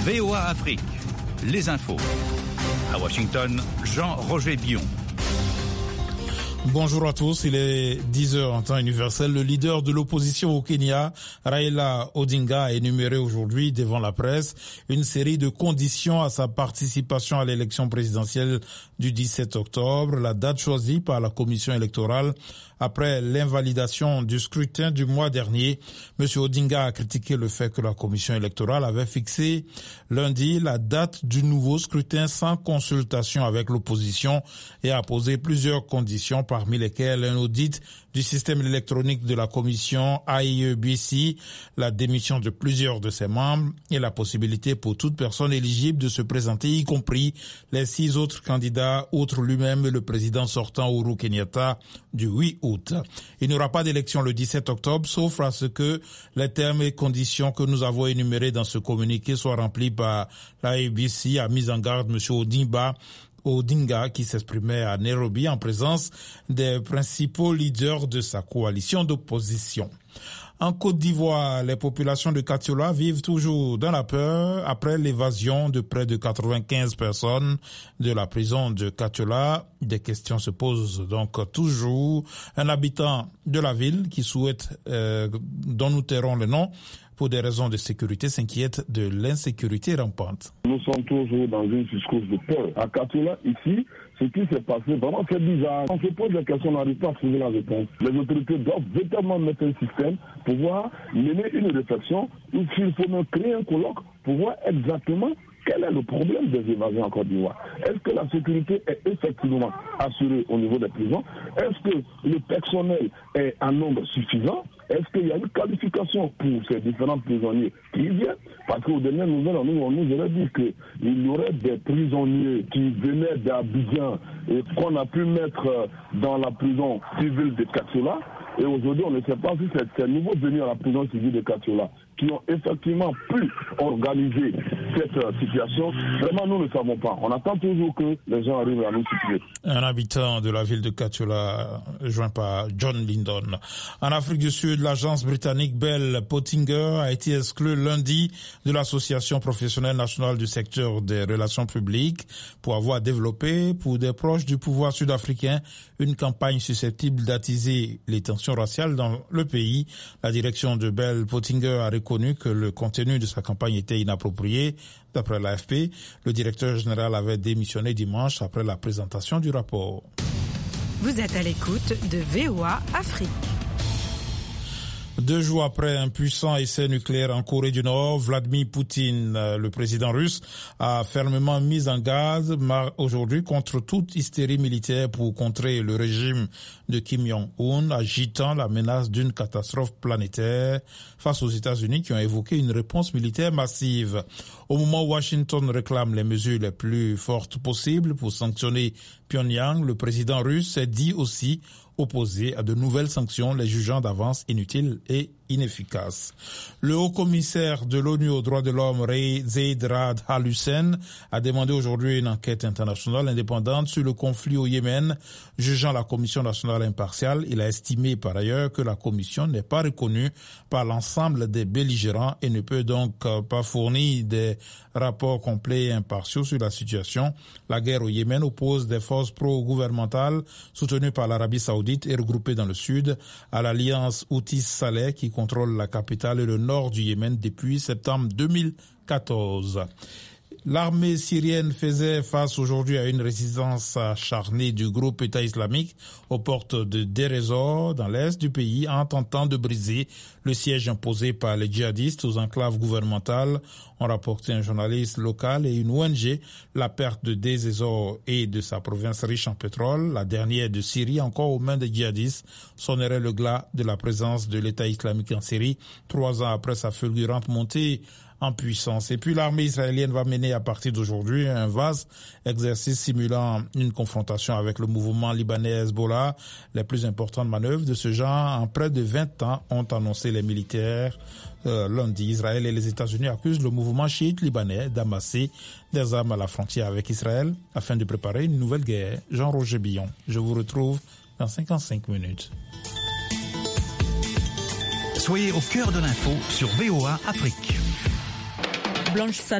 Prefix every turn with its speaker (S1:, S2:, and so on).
S1: VOA Afrique, les infos. À Washington, Jean-Roger Billon.
S2: Bonjour à tous, il est 10h en temps universel. Le leader de l'opposition au Kenya, Raila Odinga, a énuméré aujourd'hui devant la presse une série de conditions à sa participation à l'élection présidentielle du 17 octobre, la date choisie par la commission électorale après l'invalidation du scrutin du mois dernier. M. Odinga a critiqué le fait que la commission électorale avait fixé lundi la date du nouveau scrutin sans consultation avec l'opposition et a posé plusieurs conditions, parmi lesquelles un audit du système électronique de la commission IEBC, la démission de plusieurs de ses membres et la possibilité pour toute personne éligible de se présenter, y compris les 6 autres candidats, outre lui-même et le président sortant Uhuru Kenyatta, du 8 août. Il n'y aura pas d'élection le 17 octobre, sauf à ce que les termes et conditions que nous avons énumérés dans ce communiqué soient remplis par l'IEBC, a mis en garde M. Odinga, qui s'exprimait à Nairobi en présence des principaux leaders de sa coalition d'opposition. En Côte d'Ivoire, les populations de Katiola vivent toujours dans la peur après l'évasion de près de 95 personnes de la prison de Katiola. Des questions se posent donc toujours. Un habitant de la ville qui souhaite, dont nous tairons le nom, pour des raisons de sécurité, s'inquiète de l'insécurité rampante.
S3: Nous sommes toujours dans une discours de peur. À Katiola, ici, ce qui s'est passé, vraiment c'est bizarre. On se pose la question, on n'arrive pas à trouver la réponse. Les autorités doivent véritablement mettre un système pour pouvoir mener une réflexion, ou s'il faut même créer un colloque pour voir exactement quel est le problème des évasions en Côte d'Ivoire. Est-ce que la sécurité est effectivement assurée au niveau des prisons? Est-ce que le personnel est en nombre suffisant? Est-ce qu'il y a une qualification pour ces différents prisonniers qui y viennent? Parce qu'aux dernières nouvelles, on nous aurait dit qu'il y aurait des prisonniers qui venaient d'Abidjan et qu'on a pu mettre dans la prison civile de Katiola. Et aujourd'hui, on ne sait pas si c'est ces nouveaux venus à la prison civile de Katiola qui ont effectivement pu organiser cette situation. Vraiment, nous ne savons pas. On attend toujours que les gens arrivent à nous situer.
S2: Un habitant de la ville de Katiola, joint par John Lindon. En Afrique du Sud, l'agence britannique Bell Pottinger a été exclue lundi de l'Association professionnelle nationale du secteur des relations publiques pour avoir développé, pour des proches du pouvoir sud-africain, une campagne susceptible d'attiser les tensions raciales dans le pays. La direction de Bell Pottinger a reconnu que le contenu de sa campagne était inapproprié. D'après l'AFP, le directeur général avait démissionné dimanche après la présentation du rapport.
S4: Vous êtes à l'écoute de VOA Afrique.
S2: 2 jours après un puissant essai nucléaire en Corée du Nord, Vladimir Poutine, le président russe, a fermement mis en garde aujourd'hui contre toute hystérie militaire pour contrer le régime de Kim Jong-un, agitant la menace d'une catastrophe planétaire face aux États-Unis qui ont évoqué une réponse militaire massive. Au moment où Washington réclame les mesures les plus fortes possibles pour sanctionner Pyongyang, le président russe s'est dit aussi opposé à de nouvelles sanctions, les jugeant d'avance inutiles et inefficaces. Le haut-commissaire de l'ONU aux droits de l'homme, Zeid Ra'ad al-Hussein, a demandé aujourd'hui une enquête internationale indépendante sur le conflit au Yémen, jugeant la Commission nationale impartiale. Il a estimé par ailleurs que la Commission n'est pas reconnue par l'ensemble des belligérants et ne peut donc pas fournir des rapports complets et impartiaux sur la situation. La guerre au Yémen oppose des forces pro-gouvernementales soutenues par l'Arabie saoudite et regroupées dans le sud à l'alliance Houthi-Saleh qui contrôle la capitale et le nord du Yémen depuis septembre 2014. L'armée syrienne faisait face aujourd'hui à une résistance acharnée du groupe État islamique aux portes de Deir ez-Zor dans l'est du pays en tentant de briser le siège imposé par les djihadistes aux enclaves gouvernementales, ont rapporté un journaliste local et une ONG. La perte de Deir ez-Zor et de sa province riche en pétrole, la dernière de Syrie encore aux mains des djihadistes, sonnerait le glas de la présence de l'État islamique en Syrie 3 ans après sa fulgurante montée en puissance. Et puis l'armée israélienne va mener à partir d'aujourd'hui un vaste exercice simulant une confrontation avec le mouvement libanais Hezbollah. Les plus importantes manœuvres de ce genre en près de 20 ans ont annoncé les militaires. Lundi, Israël et les États-Unis accusent le mouvement chiite libanais d'amasser des armes à la frontière avec Israël afin de préparer une nouvelle guerre. Jean-Roger Billon, je vous retrouve dans 55 minutes.
S1: Soyez au cœur de l'info sur VOA Afrique.
S4: Blanche